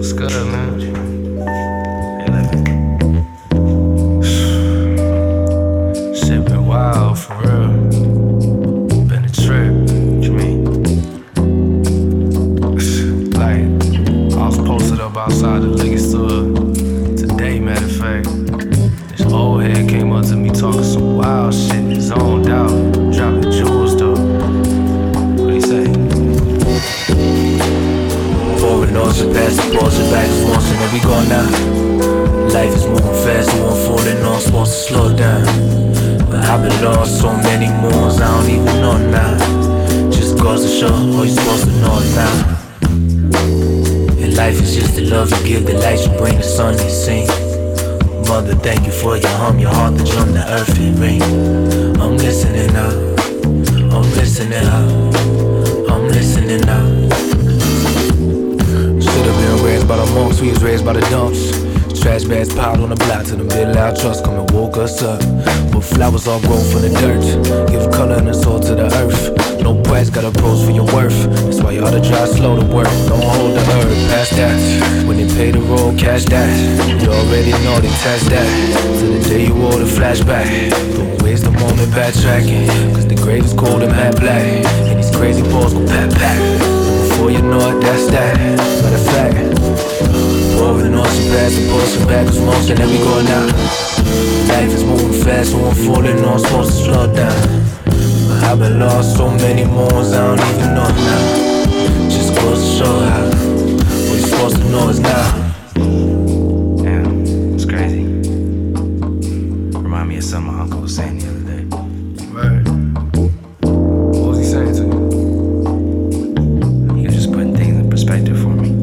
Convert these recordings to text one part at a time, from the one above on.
good, man? Shit been wild, for real. Been a trip. What you mean? Like, I was posted up outside the liquor store today, matter of fact. This old head came up to me talking some wild shit, zoned out, dropping jewels though. What he say? Forward north and past the ports and back is once and then we go now. Life is moving fast, no one falling on, supposed to slow down. But I've been lost so many moons, I don't even know now. Just goes to show, all you're supposed to know it now. And life is just the love you give, the light you bring, the sun you sing. Mother, thank you for your your heart that drum the earth and ring. I'm listening now, I'm listening out, I'm listening now. Should've been raised by the monks, we was raised by the dumps. Trash bags piled on the block till the middle our trucks come and woke us up. But flowers all grow from the dirt, give color and a soul to the earth. No price, got a pros for your worth. That's why you ought to drive slow to work. Don't hold the earth, pass that. When they pay the road, cash that. You already know they test that. Till the day you roll the flashback. Don't waste the moment backtracking, cause the grave is cold and matte black. And these crazy balls go pat pat. Before you know it, that's that. Matter of fact, over the north and past the ports and back was most and then we go now. Life is moving fast, so I'm falling on, supposed to slow down. But I've been lost so many moons, I don't even know now. Just goes to show how what you're supposed to know is now. Damn, it's crazy. Remind me of something my uncle was saying the other day. Right. What was he saying to you? He was just putting things in perspective for me.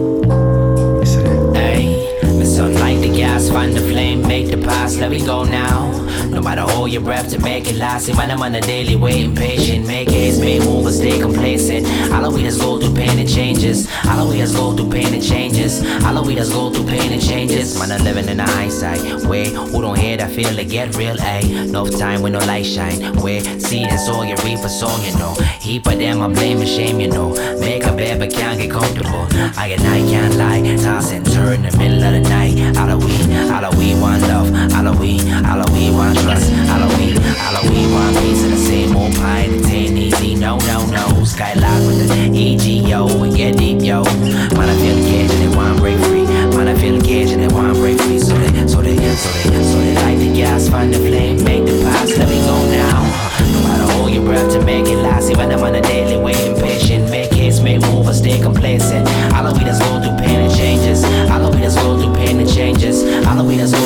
He said, Hey, let's light the gas, find the flame, make the pass, let me go now. No matter hold your breath to make it last. See, when I'm on the daily waiting patient, make haste, make move or stay complacent. All we just go through pain and changes. All we just go through pain and changes. All we just go through pain and changes. Man, I'm living in the hindsight. Where who don't hear that feel it get real, ayy. No time when no light shine. Where see and sow you reap a song, you know. Heap of them I blame and shame, you know. Make a bed but can't get comfortable. I at night can't lie. Toss and turn in the middle of the night. All we want love. All we want trust. All we want peace in the same old pie. It ain't easy, no. Skylock with the EGO, we get deep, yo. Man, I feel the cage and they want break free. Man, I feel the cage and they want break free. So they light the gas, find the flame, make the pass, let me go now. No matter hold your breath to make it last. Even I'm on a daily waiting patient, make haste, make move or stay complacent. All we just go through pain and changes. All we just go through pain and changes. All we just